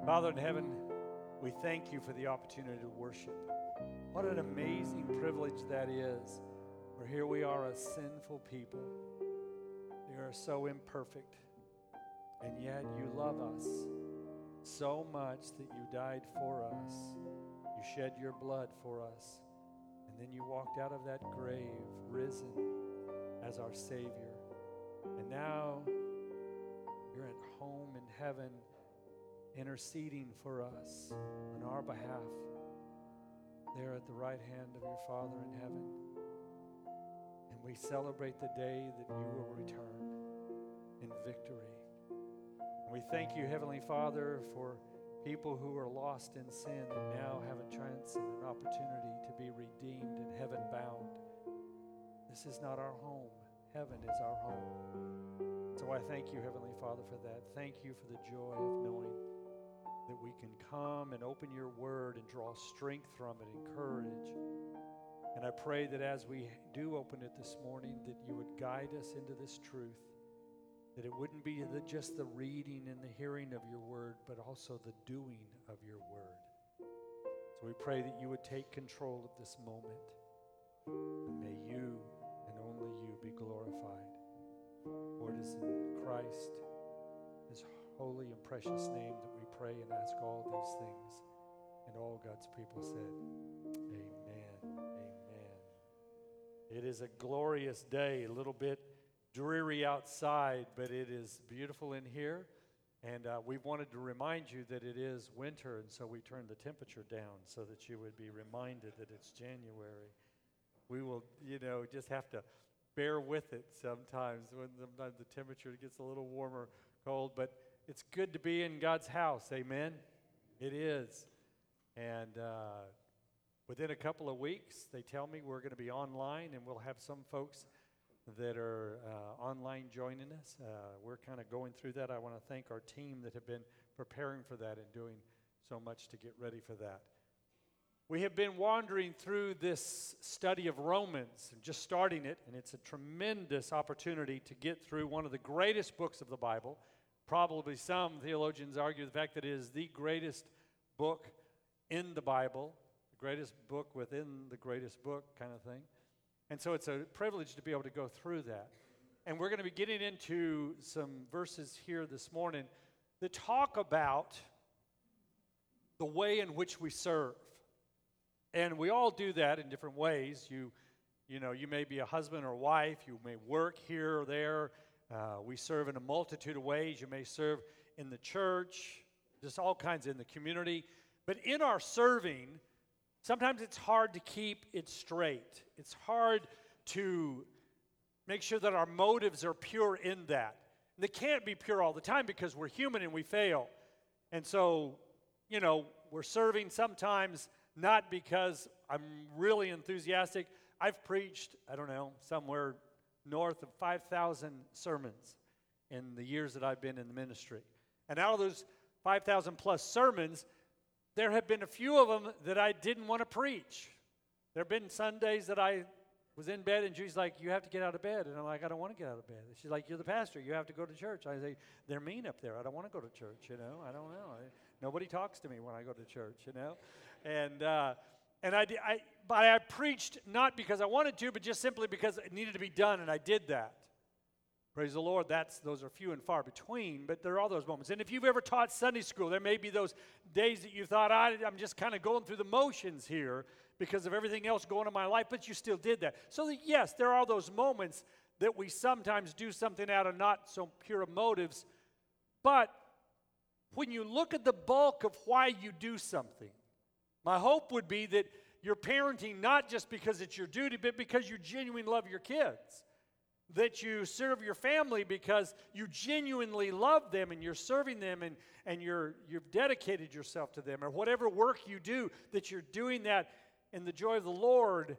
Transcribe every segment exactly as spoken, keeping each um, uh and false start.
Father in heaven, we thank you for the opportunity to worship. What an amazing privilege that is. For here we are, a sinful people. We are so imperfect. And yet you love us so much that you died for us. You shed your blood for us. And then you walked out of that grave, risen as our Savior. And now you're at home in heaven, interceding for us on our behalf, there at the right hand of your Father in heaven. And we celebrate the day that you will return in victory. And we thank you, Heavenly Father, for people who are lost in sin that now have a chance and an opportunity to be redeemed and heaven bound. This is not our home. Heaven is our home. So I thank you, Heavenly Father, for that. Thank you for the joy of knowing that we can come and open your word and draw strength from it and courage. And I pray that as we do open it this morning, that you would guide us into this truth, that it wouldn't be the, just the reading and the hearing of your word, but also the doing of your word. So we pray that you would take control of this moment, and may you and only you be glorified. For it is in Christ, his holy and precious name, that we pray and ask all these things. And all God's people said, amen, amen. It is a glorious day, a little bit dreary outside, but it is beautiful in here. And uh, we wanted to remind you that it is winter, and so we turned the temperature down so that you would be reminded that it's January. We will, you know, just have to bear with it sometimes when sometimes the temperature gets a little warmer, cold, but it's good to be in God's house, amen? It is. And uh, within a couple of weeks, they tell me we're going to be online, and we'll have some folks that are uh, online joining us. Uh, we're kind of going through that. I want to thank our team that have been preparing for that and doing so much to get ready for that. We have been wandering through this study of Romans, and just starting it, and it's a tremendous opportunity to get through one of the greatest books of the Bible. Probably some theologians argue the fact that it is the greatest book in the Bible, the greatest book within the greatest book kind of thing. And so it's a privilege to be able to go through that. And we're going to be getting into some verses here this morning that talk about the way in which we serve. And we all do that in different ways. You, you know, you may be a husband or wife. You may work here or there. Uh, we serve in a multitude of ways. You may serve in the church, just all kinds in the community. But in our serving, sometimes it's hard to keep it straight. It's hard to make sure that our motives are pure in that. And they can't be pure all the time because we're human and we fail. And so, you know, we're serving sometimes not because I'm really enthusiastic. I've preached, I don't know, somewhere north of five thousand sermons in the years that I've been in the ministry. And out of those five thousand plus sermons, there have been a few of them that I didn't want to preach. There have been Sundays that I was in bed and she's like, you have to get out of bed. And I'm like, I don't want to get out of bed. She's like, you're the pastor. You have to go to church. I say, they're mean up there. I don't want to go to church, you know. I don't know. I, nobody talks to me when I go to church, you know. And uh, and I, I, but I preached not because I wanted to, but just simply because it needed to be done, and I did that. Praise the Lord. That's those are few and far between, but there are those moments. And if you've ever taught Sunday school, there may be those days that you thought, I, I'm just kind of going through the motions here because of everything else going on in my life, but you still did that. So that, yes, there are those moments that we sometimes do something out of not so pure motives, but when you look at the bulk of why you do something, my hope would be that you're parenting not just because it's your duty, but because you genuinely love your kids. That you serve your family because you genuinely love them and you're serving them and, and you're, you've dedicated yourself to them. Or whatever work you do, that you're doing that in the joy of the Lord.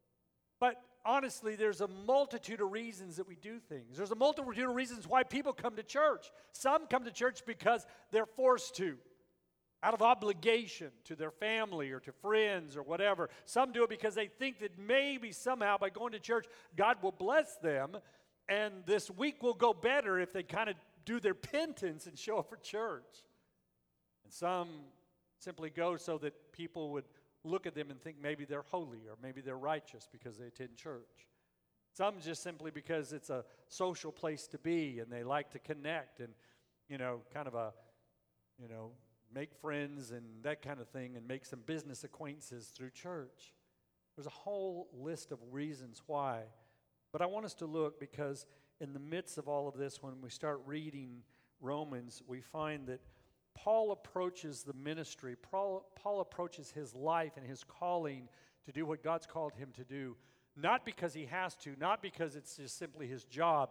But honestly, there's a multitude of reasons that we do things. There's a multitude of reasons why people come to church. Some come to church because they're forced to, out of obligation to their family or to friends or whatever. Some do it because they think that maybe somehow by going to church, God will bless them, and this week will go better if they kind of do their penance and show up for church. And some simply go so that people would look at them and think maybe they're holy or maybe they're righteous because they attend church. Some just simply because it's a social place to be and they like to connect and, you know, kind of a, you know, make friends and that kind of thing and make some business acquaintances through church. There's a whole list of reasons why. But I want us to look because in the midst of all of this, when we start reading Romans, we find that Paul approaches the ministry, Paul, Paul approaches his life and his calling to do what God's called him to do, not because he has to, not because it's just simply his job,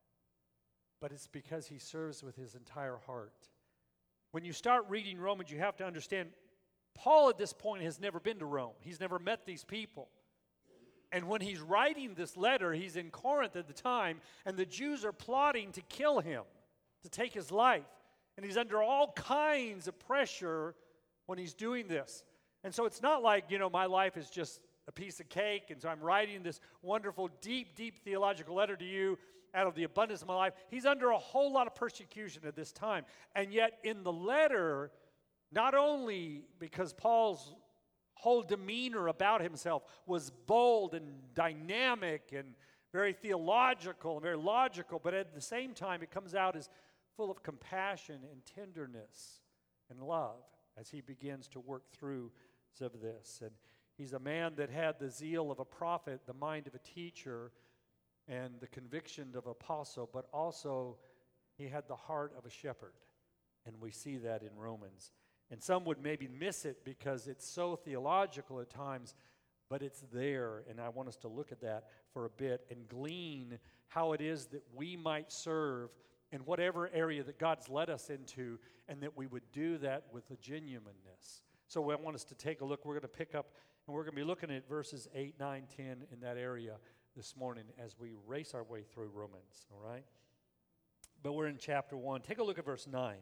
but it's because he serves with his entire heart. When you start reading Romans, you have to understand, Paul at this point has never been to Rome. He's never met these people. And when he's writing this letter, he's in Corinth at the time, and the Jews are plotting to kill him, to take his life. And he's under all kinds of pressure when he's doing this. And so it's not like, you know, my life is just a piece of cake, and so I'm writing this wonderful, deep, deep theological letter to you out of the abundance of my life. He's under a whole lot of persecution at this time. And yet in the letter, not only because Paul's whole demeanor about himself was bold and dynamic and very theological and very logical, but at the same time it comes out as full of compassion and tenderness and love as he begins to work through some of this. And he's a man that had the zeal of a prophet, the mind of a teacher, and the conviction of an apostle, but also he had the heart of a shepherd. And we see that in Romans. And some would maybe miss it because it's so theological at times, but it's there. And I want us to look at that for a bit and glean how it is that we might serve in whatever area that God's led us into, and that we would do that with a genuineness. So I want us to take a look. We're going to pick up, and we're going to be looking at verses eight, nine, ten in that area this morning as we race our way through Romans, all right? But we're in chapter one. Take a look at verse nine.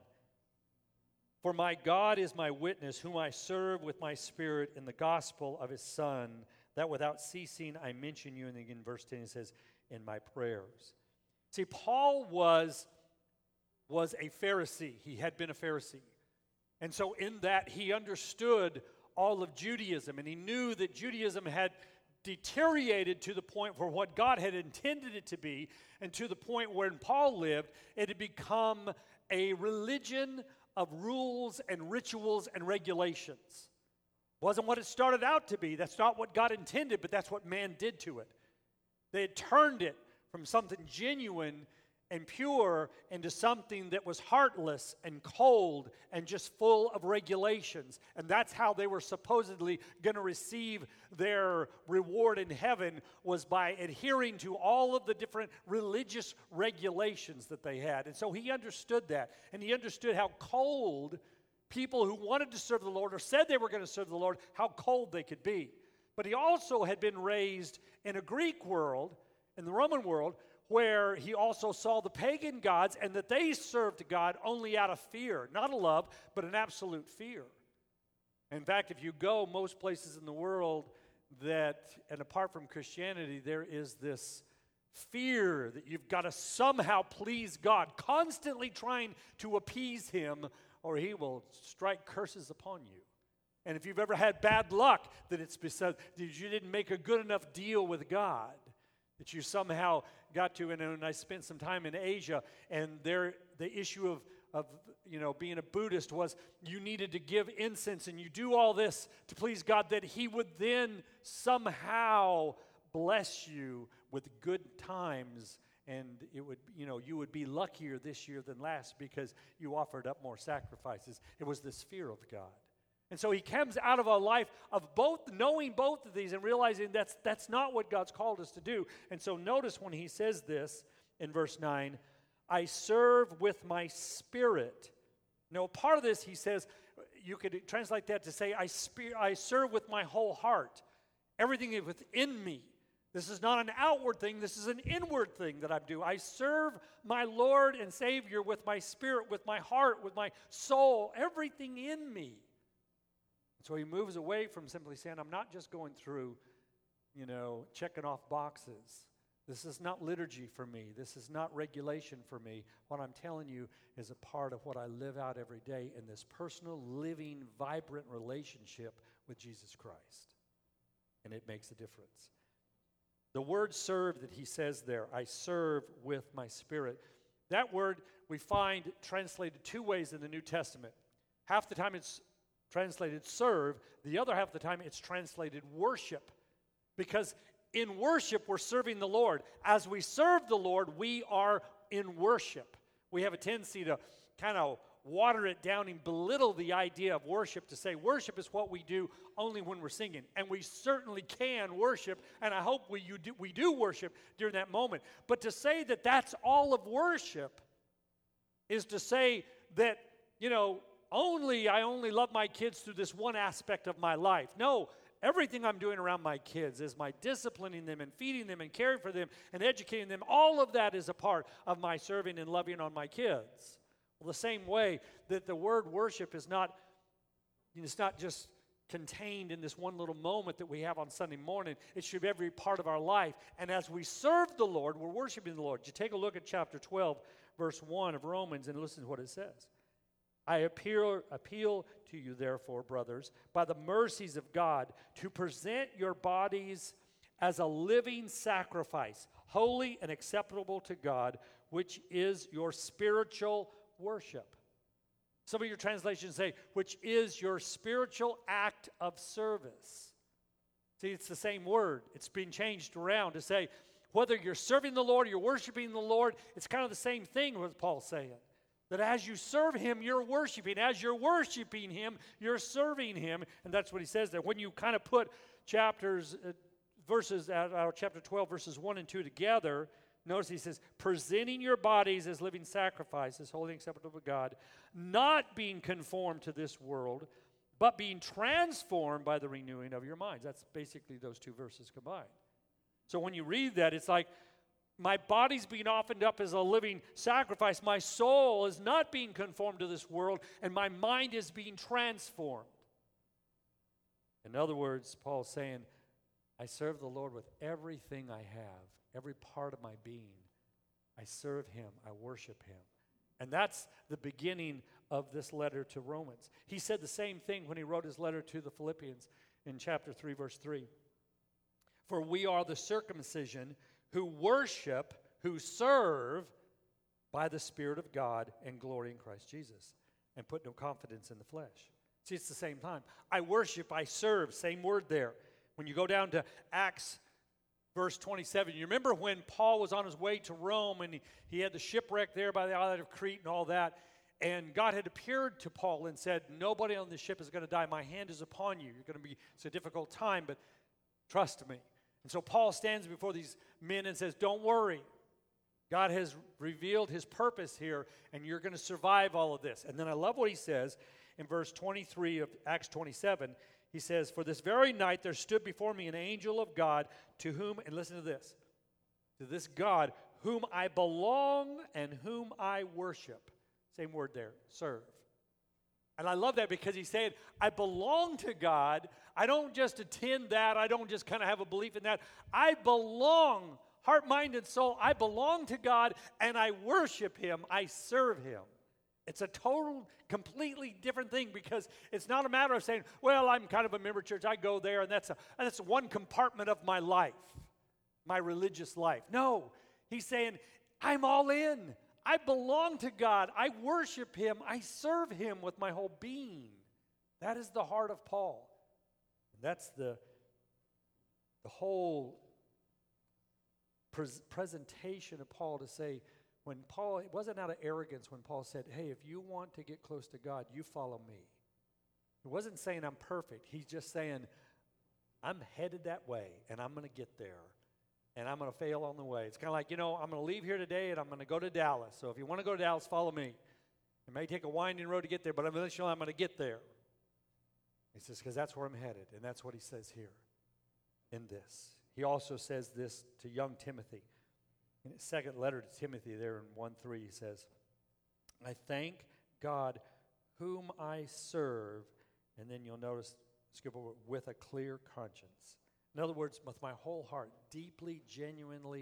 For my God is my witness, whom I serve with my spirit in the gospel of his Son, that without ceasing I mention you. And again, verse ten, it says, in my prayers. See, Paul was, was a Pharisee. He had been a Pharisee. And so in that, he understood all of Judaism, and he knew that Judaism had deteriorated to the point where what God had intended it to be, and to the point where when Paul lived, it had become a religion of rules and rituals and regulations. Wasn't what it started out to be. That's not what God intended, but that's what man did to it. They had turned it from something genuine and pure into something that was heartless and cold and just full of regulations. And that's how they were supposedly going to receive their reward in heaven, was by adhering to all of the different religious regulations that they had. And so he understood that. And he understood how cold people who wanted to serve the Lord or said they were going to serve the Lord, how cold they could be. But he also had been raised in a Greek world, in the Roman world, where he also saw the pagan gods and that they served God only out of fear, not a love, but an absolute fear. In fact, if you go most places in the world that, and apart from Christianity, there is this fear that you've got to somehow please God, constantly trying to appease him, or he will strike curses upon you. And if you've ever had bad luck, that it's because you didn't make a good enough deal with God, that you somehow got to, and, and I spent some time in Asia, and there the issue of, of you know, being a Buddhist was you needed to give incense, and you do all this to please God, that he would then somehow bless you with good times, and it would, you know, you would be luckier this year than last because you offered up more sacrifices. It was this fear of God. And so he comes out of a life of both, knowing both of these and realizing that's, that's not what God's called us to do. And so notice when he says this in verse nine, I serve with my spirit. Now, part of this, he says, you could translate that to say, I, spe- I serve with my whole heart. Everything is within me. This is not an outward thing. This is an inward thing that I do. I serve my Lord and Savior with my spirit, with my heart, with my soul, everything in me. So he moves away from simply saying, I'm not just going through, you know, checking off boxes. This is not liturgy for me. This is not regulation for me. What I'm telling you is a part of what I live out every day in this personal, living, vibrant relationship with Jesus Christ. And it makes a difference. The word serve that he says there, I serve with my spirit. That word we find translated two ways in the New Testament. Half the time it's translated serve. The other half of the time it's translated worship. Because in worship, we're serving the Lord. As we serve the Lord, we are in worship. We have a tendency to kind of water it down and belittle the idea of worship, to say worship is what we do only when we're singing. And we certainly can worship, and I hope we, you do, we do worship during that moment. But to say that that's all of worship is to say that, you know, only I only love my kids through this one aspect of my life. No. Everything I'm doing around my kids is my disciplining them and feeding them and caring for them and educating them. All of that is a part of my serving and loving on my kids. Well, the same way that the word worship is not, it's not just contained in this one little moment that we have on Sunday morning. It should be every part of our life. And as we serve the Lord, we're worshiping the Lord. You take a look at chapter twelve, verse one of Romans, and listen to what it says. I appeal, appeal to you, therefore, brothers, by the mercies of God, to present your bodies as a living sacrifice, holy and acceptable to God, which is your spiritual worship. Some of your translations say, which is your spiritual act of service. See, it's the same word. It's been changed around to say, whether you're serving the Lord or you're worshiping the Lord, it's kind of the same thing what Paul's saying. That as you serve him, you're worshiping. As you're worshiping him, you're serving him. And that's what he says there. When you kind of put chapters, uh, verses out of chapter twelve, verses one and two together, notice he says, presenting your bodies as living sacrifices, holy and acceptable to God, not being conformed to this world, but being transformed by the renewing of your minds. That's basically those two verses combined. So when you read that, it's like, my body's being offered up as a living sacrifice. My soul is not being conformed to this world, and my mind is being transformed. In other words, Paul's saying, I serve the Lord with everything I have, every part of my being. I serve him. I worship him. And that's the beginning of this letter to Romans. He said the same thing when he wrote his letter to the Philippians in chapter three, verse three. For we are the circumcision who worship, who serve by the Spirit of God and glory in Christ Jesus, and put no confidence in the flesh. See, it's the same time. I worship, I serve, same word there. When you go down to Acts verse twenty-seven, you remember when Paul was on his way to Rome and he, he had the shipwreck there by the island of Crete and all that, and God had appeared to Paul and said, nobody on this ship is going to die. My hand is upon you. You're going to be, it's a difficult time, but trust me. And so Paul stands before these men and says, don't worry. God has revealed his purpose here, and you're going to survive all of this. And then I love what he says in verse twenty-three of Acts twenty-seven. He says, for this very night there stood before me an angel of God to whom, and listen to this, to this God whom I belong and whom I worship. Same word there, serve. And I love that because he's saying, I belong to God. I don't just attend that. I don't just kind of have a belief in that. I belong, heart, mind, and soul. I belong to God, and I worship him. I serve him. It's a total, completely different thing because it's not a matter of saying, well, I'm kind of a member of church. I go there, and that's, a, and that's one compartment of my life, my religious life. No, he's saying, I'm all in. I belong to God. I worship him. I serve him with my whole being. That is the heart of Paul. That's the, the whole pres- presentation of Paul to say, when Paul, it wasn't out of arrogance when Paul said, hey, if you want to get close to God, you follow me. He wasn't saying I'm perfect. He's just saying, I'm headed that way, and I'm going to get there. And I'm going to fail on the way. It's kind of like, you know, I'm going to leave here today and I'm going to go to Dallas. So if you want to go to Dallas, follow me. It may take a winding road to get there, but eventually I'm going to get there. He says, because that's where I'm headed. And that's what he says here in this. He also says this to young Timothy. In his second letter to Timothy there in one three, he says, I thank God whom I serve. And then you'll notice, skip over, with a clear conscience. In other words, with my whole heart, deeply, genuinely,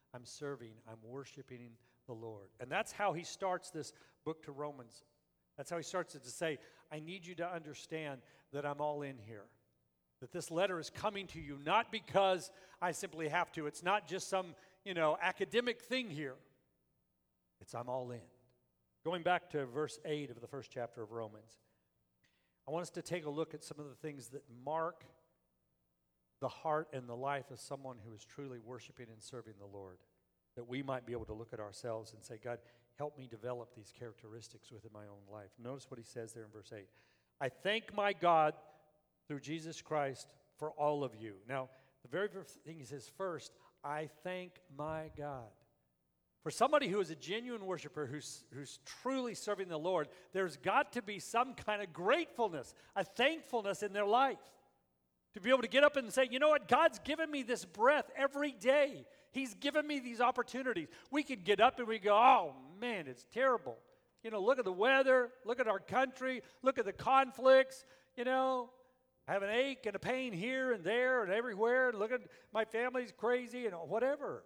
I'm serving, I'm worshiping the Lord. And that's how he starts this book to Romans. That's how he starts it, to say, I need you to understand that I'm all in here. That this letter is coming to you not because I simply have to. It's not just some, you know, academic thing here. It's I'm all in. Going back to verse eight of the first chapter of Romans, I want us to take a look at some of the things that mark the heart and the life of someone who is truly worshiping and serving the Lord, that we might be able to look at ourselves and say, God, help me develop these characteristics within my own life. Notice what he says there in verse eight. I thank my God through Jesus Christ for all of you. Now, the very first thing he says first, I thank my God. For somebody who is a genuine worshiper, who's, who's truly serving the Lord, there's got to be some kind of gratefulness, a thankfulness in their life. To be able to get up and say, you know what, God's given me this breath every day. He's given me these opportunities. We could get up and we go, oh man, it's terrible. You know, look at the weather, look at our country, look at the conflicts, you know. I have an ache and a pain here and there and everywhere. And look at my family's crazy and whatever.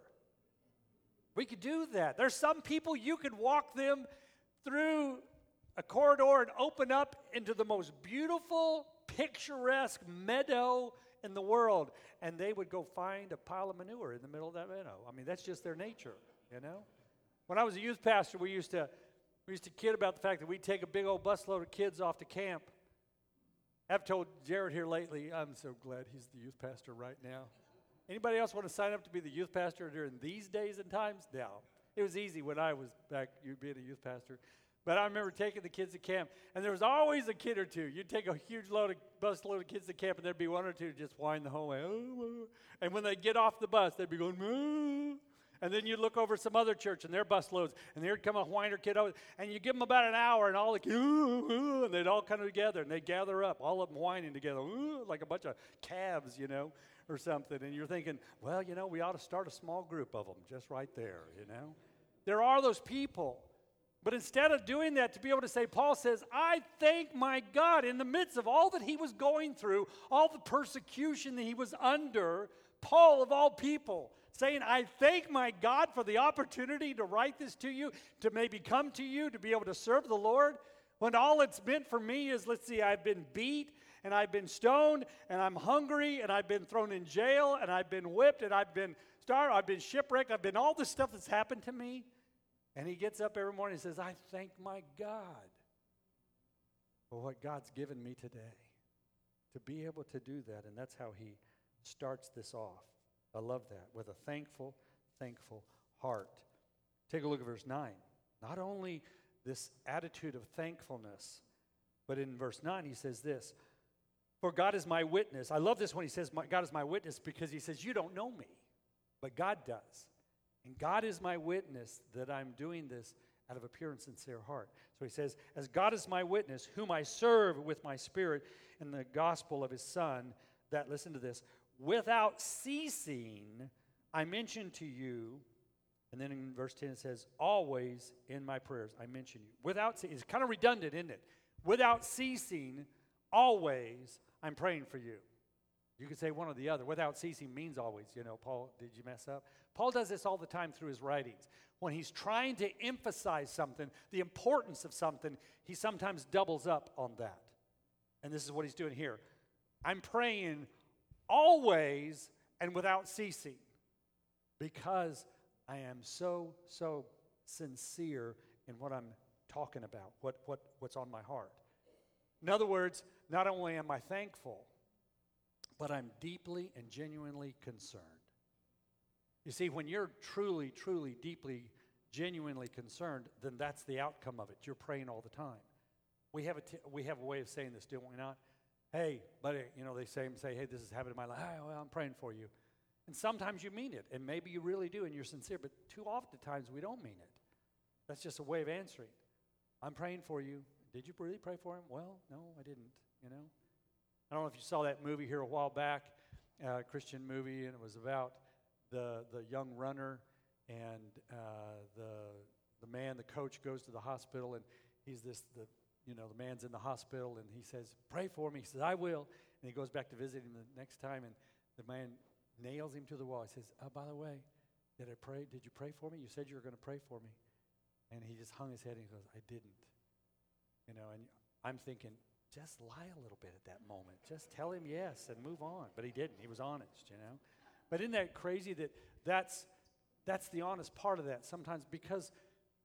We could do that. There's some people you could walk them through a corridor and open up into the most beautiful, picturesque meadow in the world, and they would go find a pile of manure in the middle of that meadow. I mean, that's just their nature, you know. When I was a youth pastor, we used to we used to kid about the fact that we'd take a big old busload of kids off to camp. I've told Jared here lately, I'm so glad he's the youth pastor right now. Anybody else want to sign up to be the youth pastor during these days and times? No. It was easy when I was back, you being a youth pastor. But I remember taking the kids to camp, and there was always a kid or two. You'd take a huge load of bus load of kids to camp, and there'd be one or two just whine the whole way. Oh, and when they get off the bus, they'd be going, oh. And then you'd look over some other church, and their bus loads, and there'd come a whiner kid over, and you give them about an hour, and all the kids, oh, oh, and they'd all come together, and they'd gather up, all of them whining together, oh, like a bunch of calves, you know, or something. And you're thinking, well, you know, we ought to start a small group of them just right there, you know. There are those people. But instead of doing that, to be able to say, Paul says, I thank my God in the midst of all that he was going through, all the persecution that he was under, Paul of all people, saying, I thank my God for the opportunity to write this to you, to maybe come to you, to be able to serve the Lord, when all it's meant for me is, let's see, I've been beat, and I've been stoned, and I'm hungry, and I've been thrown in jail, and I've been whipped, and I've been starved, I've been shipwrecked, I've been all this stuff that's happened to me. And he gets up every morning and says, I thank my God for what God's given me today. To be able to do that, and that's how he starts this off. I love that, with a thankful, thankful heart. Take a look at verse nine. Not only this attitude of thankfulness, but in verse nine he says this, for God is my witness. I love this when he says, my, God is my witness, because he says, you don't know me, but God does. And God is my witness that I'm doing this out of a pure and sincere heart. So he says, as God is my witness, whom I serve with my spirit in the gospel of his Son, that, listen to this, without ceasing, I mention to you, and then in verse ten it says, always in my prayers, I mention you. Without ceasing, it's kind of redundant, isn't it? Without ceasing, always, I'm praying for you. You could say one or the other. Without ceasing means always. You know, Paul, did you mess up? Paul does this all the time through his writings. When he's trying to emphasize something, the importance of something, he sometimes doubles up on that. And this is what he's doing here. I'm praying always and without ceasing because I am so, so sincere in what I'm talking about, what, what, what's on my heart. In other words, not only am I thankful, but I'm deeply and genuinely concerned. You see, when you're truly, truly, deeply, genuinely concerned, then that's the outcome of it. You're praying all the time. We have a, t- we have a way of saying this, don't we not? Hey, buddy, you know, they say, say, hey, this is happening in my life. Hey, well, I'm praying for you. And sometimes you mean it, and maybe you really do, and you're sincere, but too often times we don't mean it. That's just a way of answering. I'm praying for you. Did you really pray for him? Well, no, I didn't, you know. I don't know if you saw that movie here a while back, a uh, Christian movie, and it was about the the young runner and uh, the the man, the coach goes to the hospital, and he's this, the you know, the man's in the hospital, and he says, pray for me. He says, I will. And he goes back to visit him the next time, and the man nails him to the wall. He says, oh, by the way, did I pray? Did you pray for me? You said you were going to pray for me. And he just hung his head and he goes, I didn't. You know, and I'm thinking, just lie a little bit at that moment. Just tell him yes and move on. But he didn't. He was honest, you know. But isn't that crazy that that's, that's the honest part of that sometimes, because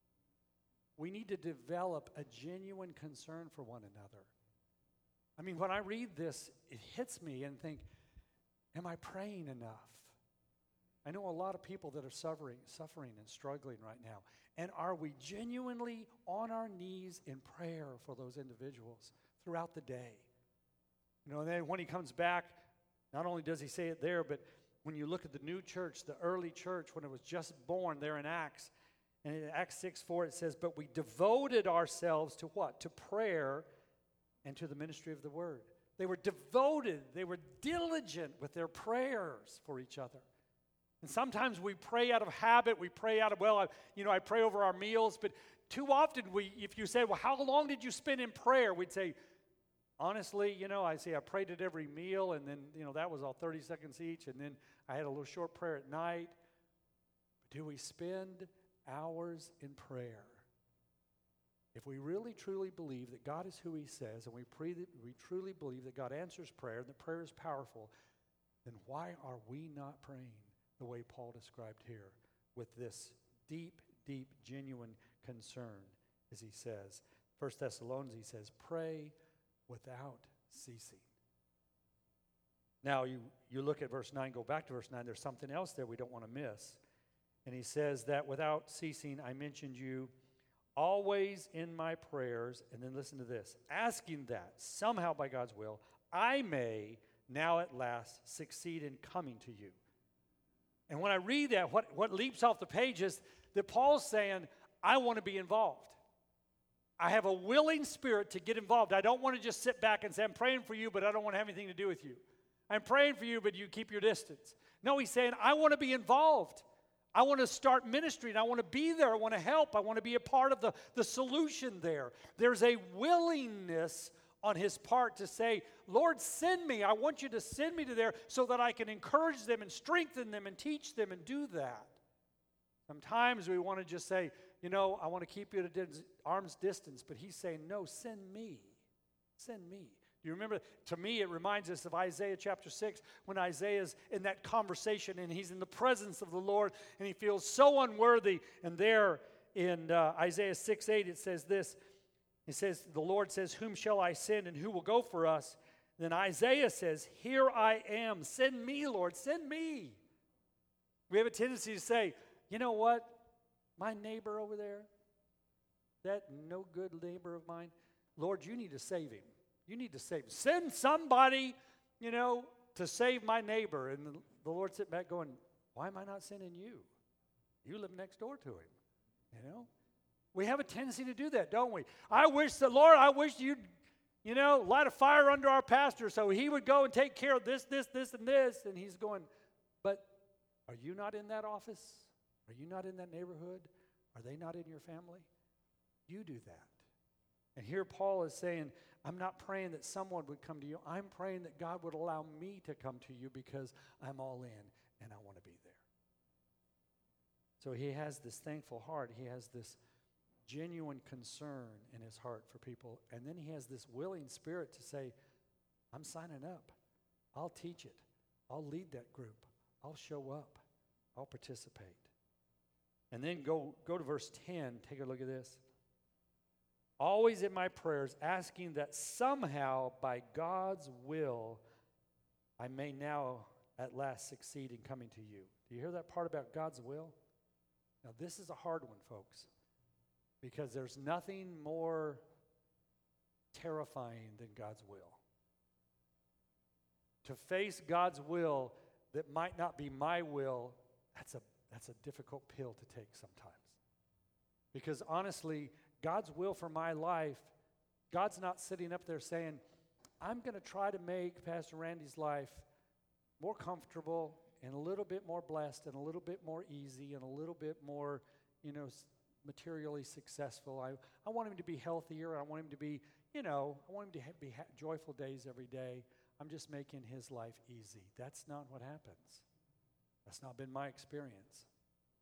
we need to develop a genuine concern for one another. I mean, when I read this, it hits me and think, am I praying enough? I know a lot of people that are suffering, suffering and struggling right now. And are we genuinely on our knees in prayer for those individuals throughout the day? You know, and then when he comes back, not only does he say it there, but when you look at the new church, the early church, when it was just born there in Acts, and in Acts six four it says, but we devoted ourselves to what? To prayer and to the ministry of the word. They were devoted. They were diligent with their prayers for each other. And sometimes we pray out of habit. We pray out of, well, I, you know, I pray over our meals. But too often, we, if you say, well, how long did you spend in prayer? We'd say, honestly, you know, I say I prayed at every meal. And then, you know, that was all thirty seconds each. And then I had a little short prayer at night. But do we spend hours in prayer? If we really, truly believe that God is who he says, and we, pray that, we truly believe that God answers prayer, and that prayer is powerful, then why are we not praying the way Paul described here, with this deep, deep, genuine concern, as he says? First Thessalonians, he says, pray without ceasing. Now, you, you look at verse nine, go back to verse nine, there's something else there we don't want to miss. And he says that without ceasing, I mentioned you always in my prayers, and then listen to this, asking that somehow by God's will, I may now at last succeed in coming to you. And when I read that, what, what leaps off the page is that Paul's saying, I want to be involved. I have a willing spirit to get involved. I don't want to just sit back and say, I'm praying for you, but I don't want to have anything to do with you. I'm praying for you, but you keep your distance. No, he's saying, I want to be involved. I want to start ministry, and I want to be there. I want to help. I want to be a part of the, the solution there. There's a willingness on his part to say, Lord, send me. I want you to send me to there so that I can encourage them and strengthen them and teach them and do that. Sometimes we want to just say, you know, I want to keep you at an arm's distance, but he's saying, no, send me. Send me. Do you remember? To me, it reminds us of Isaiah chapter six, when Isaiah's in that conversation and he's in the presence of the Lord and he feels so unworthy. And there in uh, Isaiah six eight, it says this. It says, the Lord says, whom shall I send and who will go for us? Then Isaiah says, here I am. Send me, Lord. Send me. We have a tendency to say, you know what? My neighbor over there, that no good neighbor of mine, Lord, you need to save him. You need to save him. Send somebody, you know, to save my neighbor. And the, the Lord sitting back going, why am I not sending you? You live next door to him, you know? We have a tendency to do that, don't we? I wish the Lord, I wish you'd, you know, light a fire under our pastor so he would go and take care of this, this, this, and this. And he's going, but are you not in that office? Are you not in that neighborhood? Are they not in your family? You do that. And here Paul is saying, I'm not praying that someone would come to you. I'm praying that God would allow me to come to you because I'm all in and I want to be there. So he has this thankful heart. He has this genuine concern in his heart for people. And then he has this willing spirit to say, I'm signing up. I'll teach it. I'll lead that group. I'll show up. I'll participate. And then go, go to verse ten. Take a look at this. Always in my prayers, asking that somehow by God's will, I may now at last succeed in coming to you. Do you hear that part about God's will? Now, this is a hard one, folks, because there's nothing more terrifying than God's will. To face God's will that might not be my will, that's a, that's a difficult pill to take sometimes. Because honestly, God's will for my life, God's not sitting up there saying, I'm going to try to make Pastor Randy's life more comfortable and a little bit more blessed and a little bit more easy and a little bit more, you know, materially successful. I, I want him to be healthier. I want him to be, you know, I want him to ha- be ha- joyful days every day. I'm just making his life easy. That's not what happens. That's not been my experience.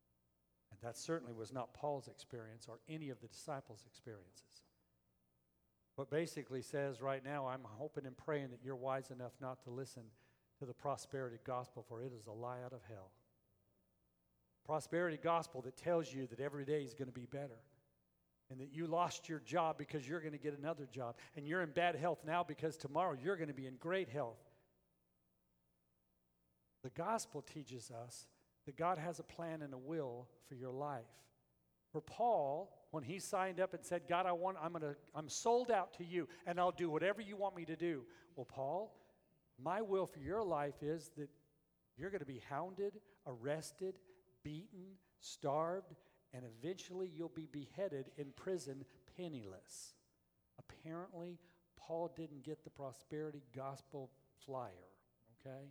That certainly was not Paul's experience or any of the disciples' experiences. What basically says right now, I'm hoping and praying that you're wise enough not to listen to the prosperity gospel, for it is a lie out of hell. Prosperity gospel that tells you that every day is going to be better, and that you lost your job because you're going to get another job, and you're in bad health now because tomorrow you're going to be in great health. The gospel teaches us that God has a plan and a will for your life. For Paul, when he signed up and said, God, I want, I'm gonna, I'm sold out to you, and I'll do whatever you want me to do. Well, Paul, my will for your life is that you're going to be hounded, arrested, beaten, starved, and eventually you'll be beheaded in prison penniless. Apparently, Paul didn't get the prosperity gospel flyer, okay?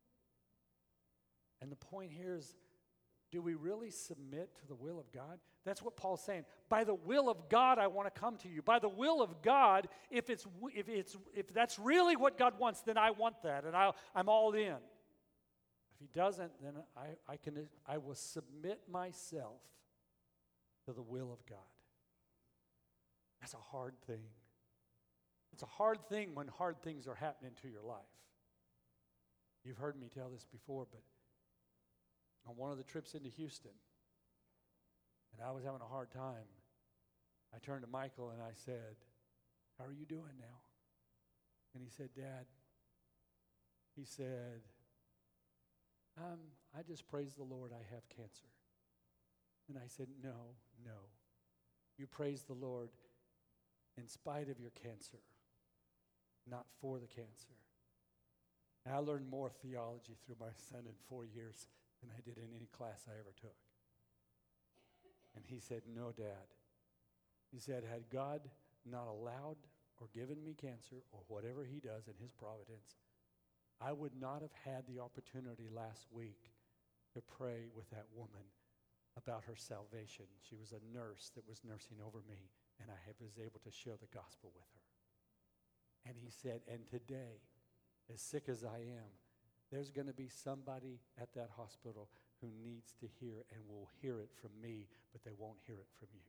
And the point here is, do we really submit to the will of God? That's what Paul's saying. By the will of God, I want to come to you. By the will of God, if it's if it's if that's really what God wants, then I want that, and I I'm all in. If He doesn't, then I I can I will submit myself to the will of God. That's a hard thing. It's a hard thing when hard things are happening to your life. You've heard me tell this before, but on one of the trips into Houston, and I was having a hard time, I turned to Michael and I said, how are you doing now? And he said, Dad, he said, um, I just praise the Lord I have cancer. And I said, no, no. You praise the Lord in spite of your cancer, not for the cancer. And I learned more theology through my son in four years than I did in any class I ever took. And he said, no, Dad. He said, had God not allowed or given me cancer or whatever He does in His providence, I would not have had the opportunity last week to pray with that woman about her salvation. She was a nurse that was nursing over me, and I was able to share the gospel with her. And he said, and today, as sick as I am, there's going to be somebody at that hospital who needs to hear and will hear it from me, but they won't hear it from you.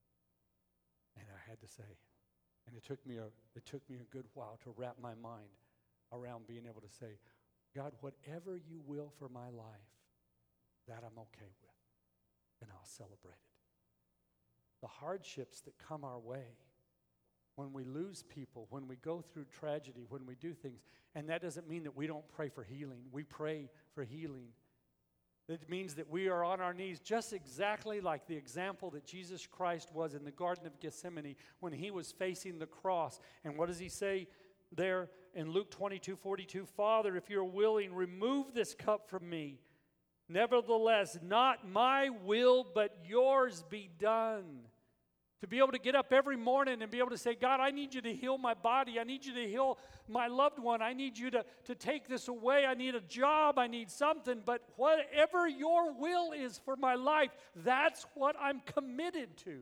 And I had to say, and it took me a it took me a good while to wrap my mind around being able to say, God, whatever you will for my life, that I'm okay with, and I'll celebrate it. The hardships that come our way, when we lose people, when we go through tragedy, when we do things, and that doesn't mean that we don't pray for healing. We pray for healing. It means that we are on our knees just exactly like the example that Jesus Christ was in the Garden of Gethsemane when He was facing the cross. And what does He say there in Luke twenty-two forty-two? Father, if you're willing, remove this cup from me. Nevertheless, not my will, but yours be done. To be able to get up every morning and be able to say, God, I need you to heal my body. I need you to heal my loved one. I need you to, to take this away. I need a job. I need something. But whatever your will is for my life, that's what I'm committed to.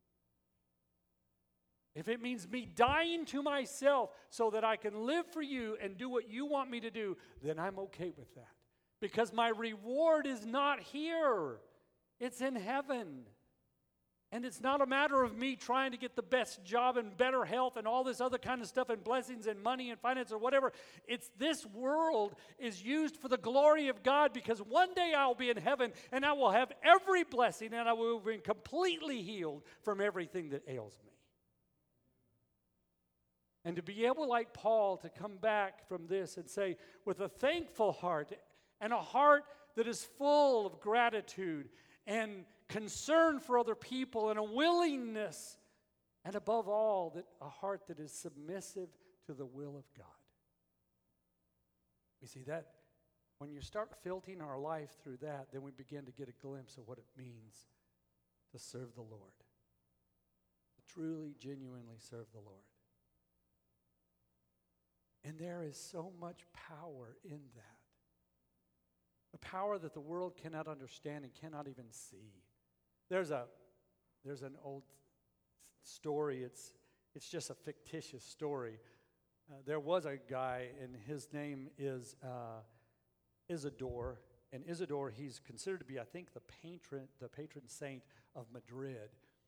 If it means me dying to myself so that I can live for you and do what you want me to do, then I'm okay with that. Because my reward is not here. It's in heaven. And it's not a matter of me trying to get the best job and better health and all this other kind of stuff and blessings and money and finance or whatever. It's this world is used for the glory of God, because one day I'll be in heaven and I will have every blessing and I will be completely healed from everything that ails me. And to be able, like Paul, to come back from this and say, with a thankful heart and a heart that is full of gratitude and concern for other people and a willingness, and above all, that a heart that is submissive to the will of God. You see that when you start filtering our life through that, then we begin to get a glimpse of what it means to serve the Lord, to truly, genuinely serve the Lord. And there is so much power in that. A power that the world cannot understand and cannot even see. There's a there's an old story. It's it's just a fictitious story. Uh, there was a guy, and his name is uh, Isidore, and Isidore, he's considered to be, I think, the patron, the patron saint of Madrid.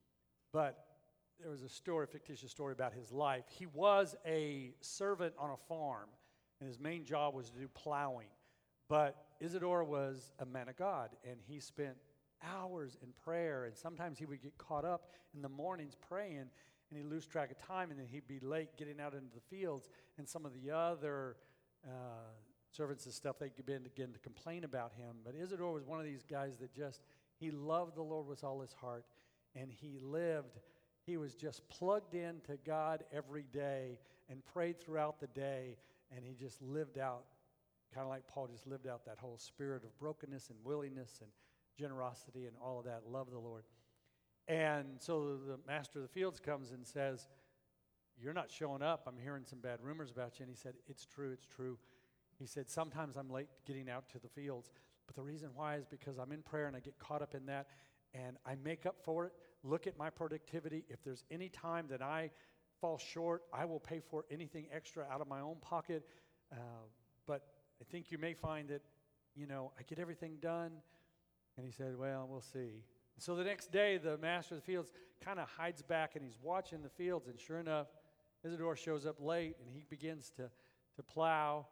But there was a story, a fictitious story about his life. He was a servant on a farm, and his main job was to do plowing. But Isidore was a man of God, and he spent hours in prayer, and sometimes he would get caught up in the mornings praying, and he'd lose track of time, and then he'd be late getting out into the fields, and some of the other uh, servants and stuff, they'd begin, begin to complain about him. But Isidore was one of these guys that just, he loved the Lord with all his heart, and he lived, he was just plugged into God every day and prayed throughout the day, and he just lived out, kind of like Paul just lived out that whole spirit of brokenness and willingness and generosity and all of that, love the Lord. And so the master of the fields comes and says, "You're not showing up. I'm hearing some bad rumors about you." And he said, "It's true, it's true." He said, "Sometimes I'm late getting out to the fields, but the reason why is because I'm in prayer and I get caught up in that, and I make up for it. Look at my productivity. If there's any time that I fall short, I will pay for anything extra out of my own pocket. Uh, but I think you may find that, you know, I get everything done." And he said, "Well, we'll see." So the next day, the master of the fields kind of hides back, and he's watching the fields, and sure enough, Isidore shows up late, and he begins to, to plow,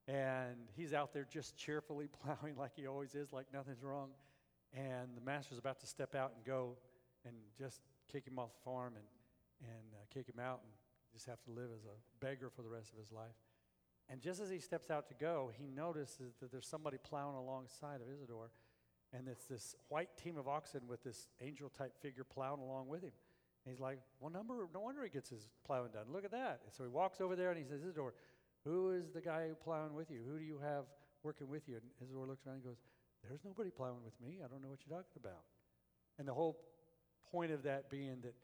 and he's out there just cheerfully plowing like he always is, like nothing's wrong. And the master's about to step out and go and just kick him off the farm and, and uh, kick him out and just have to live as a beggar for the rest of his life. And just as he steps out to go, he notices that there's somebody plowing alongside of Isidore, and it's this white team of oxen with this angel-type figure plowing along with him. And he's like, well, number, no wonder he gets his plowing done. Look at that. And so he walks over there and he says, "Isidore, who is the guy plowing with you? Who do you have working with you?" And Isidore looks around and goes, "There's nobody plowing with me. I don't know what you're talking about." And the whole point of that being that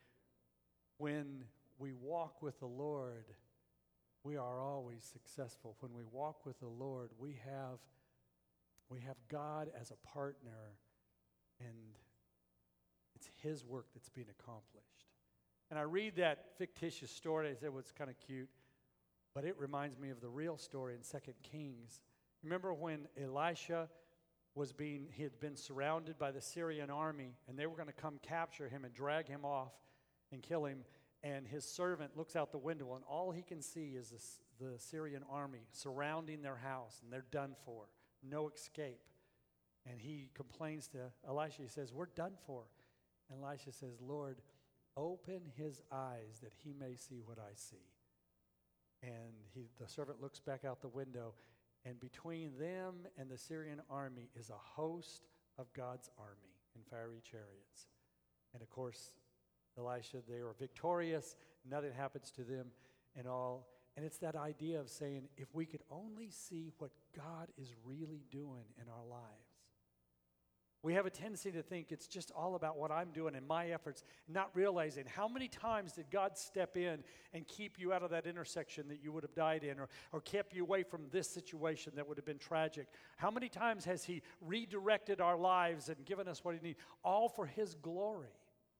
when we walk with the Lord, we are always successful. When we walk with the Lord, we have we have God as a partner, and it's His work that's being accomplished. And I read that fictitious story, I said, well, it's kind of cute, but it reminds me of the real story in Second Kings. Remember when Elisha was being, he had been surrounded by the Syrian army, and they were going to come capture him and drag him off and kill him, and his servant looks out the window, and all he can see is this, the Syrian army surrounding their house, and they're done for, no escape. And he complains to Elisha, he says, "We're done for." And Elisha says, "Lord, open his eyes that he may see what I see." And he, the servant looks back out the window, and between them and the Syrian army is a host of God's army in fiery chariots. And of course, Elisha, they are victorious, nothing happens to them and all. And it's that idea of saying, if we could only see what God is really doing in our lives. We have a tendency to think it's just all about what I'm doing and my efforts, not realizing how many times did God step in and keep you out of that intersection that you would have died in, or, or kept you away from this situation that would have been tragic. How many times has He redirected our lives and given us what He needs, all for His glory.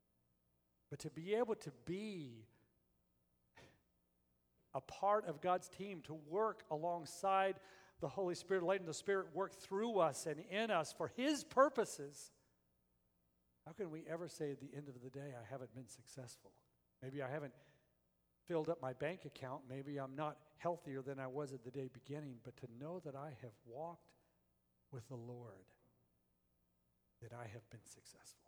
But to be able to be a part of God's team, to work alongside the Holy Spirit, letting the Spirit work through us and in us for His purposes, how can we ever say at the end of the day, I haven't been successful? Maybe I haven't filled up my bank account. Maybe I'm not healthier than I was at the day beginning. But to know that I have walked with the Lord, that I have been successful.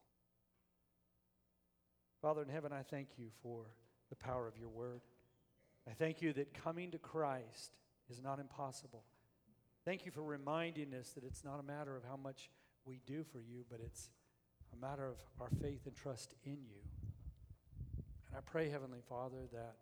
Father in heaven, I thank You for the power of Your word. I thank You that coming to Christ is not impossible. Thank You for reminding us that it's not a matter of how much we do for You, but it's a matter of our faith and trust in You. And I pray, Heavenly Father, that,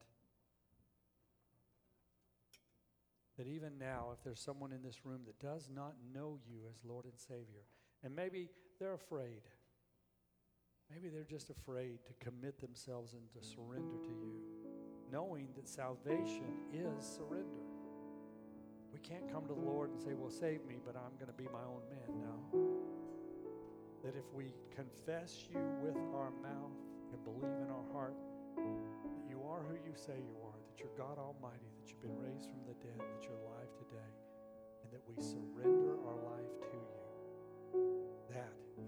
that even now, if there's someone in this room that does not know You as Lord and Savior, and maybe they're afraid, maybe they're just afraid to commit themselves and to surrender to You, knowing that salvation is surrender. We can't come to the Lord and say, well, save me, but I'm going to be my own man. No. That if we confess You with our mouth and believe in our heart that You are who You say You are, that You're God Almighty, that You've been raised from the dead, that You're alive today, and that we surrender our life to You,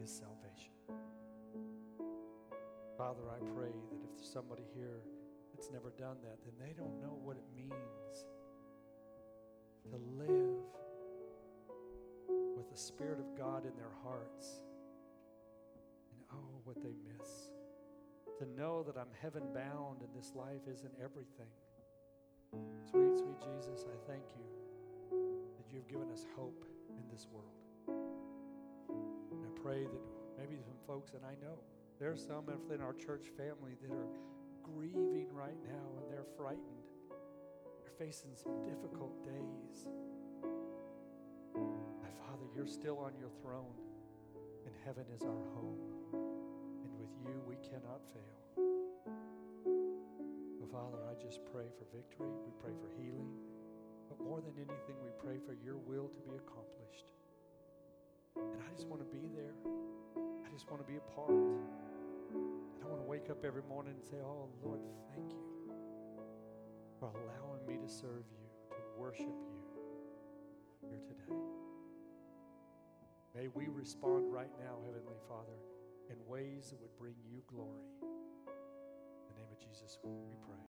is salvation. Father, I pray that if there's somebody here that's never done that, then they don't know what it means to live with the Spirit of God in their hearts. And oh, what they miss. To know that I'm heaven bound and this life isn't everything. Sweet, sweet Jesus, I thank you that you've given us hope in this world. And I pray that maybe some folks, and I know there are some within our church family that are grieving right now and they're frightened. They're facing some difficult days. My Father, you're still on your throne, and heaven is our home. And with you, we cannot fail. So, Father, I just pray for victory. We pray for healing. But more than anything, we pray for your will to be accomplished. And I just want to be there. I just want to be a part. And I want to wake up every morning and say, oh, Lord, thank you for allowing me to serve you, to worship you here today. May we respond right now, Heavenly Father, in ways that would bring you glory. In the name of Jesus, we pray.